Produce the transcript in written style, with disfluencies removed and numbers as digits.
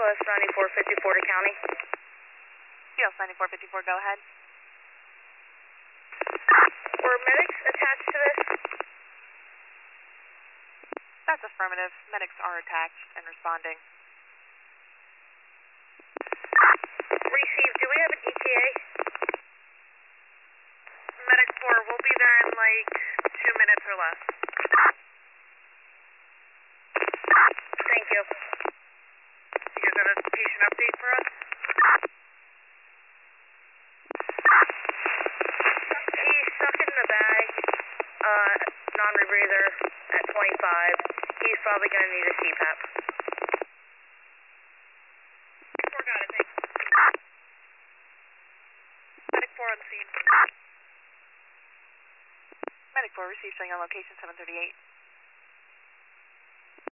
TLS 9454 to county. TLS 9454, go ahead. Were medics attached to this? That's affirmative. Medics are attached and responding. Received. Do we have an ETA? Medic 4, we'll be there in like 2 minutes or less. Thank you. You guys have a patient update for us? He's stuck in the bag, non-rebreather at 25. He's probably going to need a CPAP. 4 got it, thanks. Medic 4 on the scene. Medic 4 received, showing on location 738.